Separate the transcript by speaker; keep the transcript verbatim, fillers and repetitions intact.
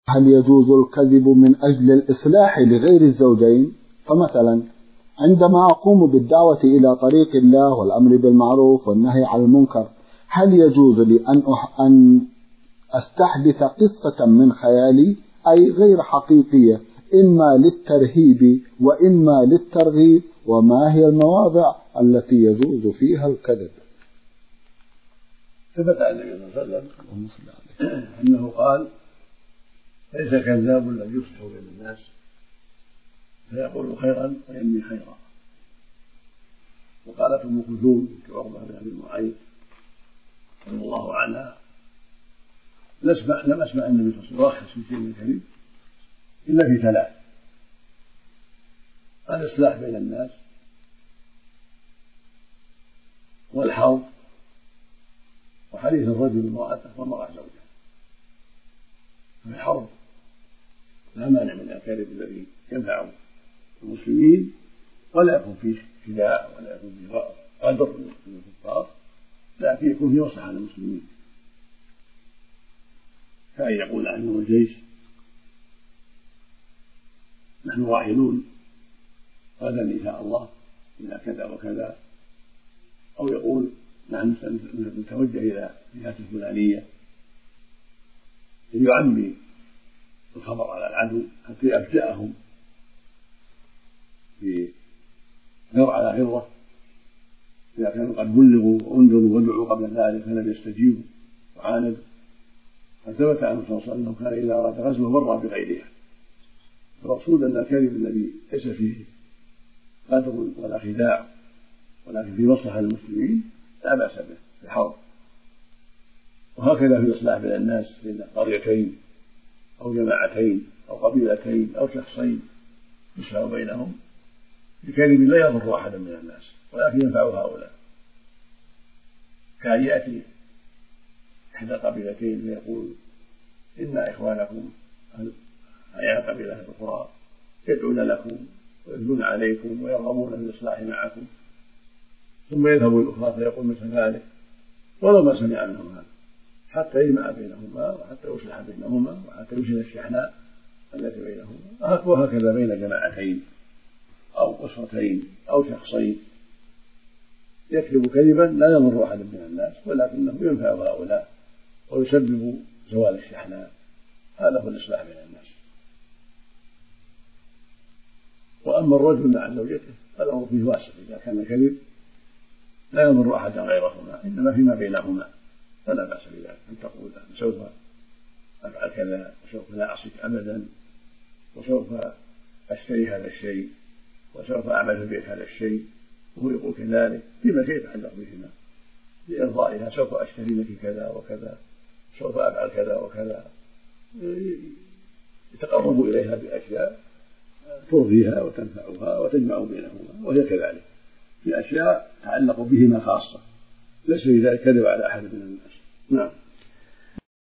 Speaker 1: هل يجوز الكذب من أجل الإصلاح لغير الزوجين؟ فمثلا عندما أقوم بالدعوة إلى طريق الله والأمر بالمعروف والنهي عن المنكر، هل يجوز لي أن أن أستحدث قصة من خيالي أي غير حقيقية، إما للترهيب وإما للترغيب؟ وما هي المواضع التي يجوز فيها الكذب؟
Speaker 2: ثبت عن النبي صلى الله عليه وسلم أنه قال: ليس كذاب الذي يصلح بين الناس فيقول خيرا وينمي خيرا. وقالت ام كلثوم كعقبه بن ابي معيط رضي الله عنها: لم اسمع النبي صلى الله عليه وسلم يرخص في شيء من الكذب الا في ثلاث: الاصلاح بين الناس، والحوض، وحديث الرجل امراته والمراه زوجها. في الحرب لا مانع من الكذب الذي ينفع المسلمين ولا يكون فيه خداع ولا يكون فيه غدر من الكفار، لكن يكون فيه مصلحة للمسلمين، كأن يقول عنه الجيش: نحن راحلون غدا إن شاء الله إلى كذا وكذا، أو يقول: نحن نتوجه إلى الجهة الفلانية، ليعمي الخبر على العدو حتى يفجأهم في غر على غرة إذا كانوا قد بلغوا وانذروا ودعوا قبل ذلك فلم يستجيبوا وعاندوا. فثبت عنه صلى الله عليه وسلم أنه كان إذا أراد غزوه مر بغيرها. المقصود أن الكذب الذي ليس فيه غدر ولا خداع ولكن فيه مصلحة للمسلمين لا بأس به في الحرب. وهكذا في الإصلاح بين الناس بين قريتين أو جماعتين أو قبيلتين أو شخصين يصلح بينهم بكلم لا يضر أحدا من الناس ولكن ينفع هؤلاء، كأن يأتي إحدى القبيلتين فيقول: إن إخوانكم أي القبيلة الأخرى يدعون لكم ويدلون عليكم ويرغبون في الإصلاح معكم، ثم يذهب الأخرى فيقول مثل ذلك ولو ما سمع منهم هذا، حتى يجمع بينهما وحتى يصلح بينهما وحتى يزيل الشحناء التي بينهما. وهكذا بين جماعتين أو أسرتين أو شخصين يكذب كذبا لا يضر أحدا من الناس ولكنه ينفع هؤلاء ويسبب زوال الشحناء. هذا هو الإصلاح بين الناس. وأما الرجل مع زوجته فالأمر فيه واسع، إذا كان الكذب لا يضر أحدا غيرهما إنما فيما بينهما فلا بأس بذلك، أن تقول: سوف أفعل كذا وسوف لا أعصيك أبدا وسوف أشتري هذا الشيء وسوف أعمل في البيت هذا الشيء، وهو يقول كذلك فيما شيء يتعلق بهما لإرضائها: سوف أشتري لك كذا وكذا، سوف أفعل كذا وكذا، يتقرب إليها بأشياء ترضيها وتنفعها وتجمع بينهما، وهي كذلك في أشياء تعلق بهما خاصة، ليس لذلك كذب على أحد من الناس. نعم.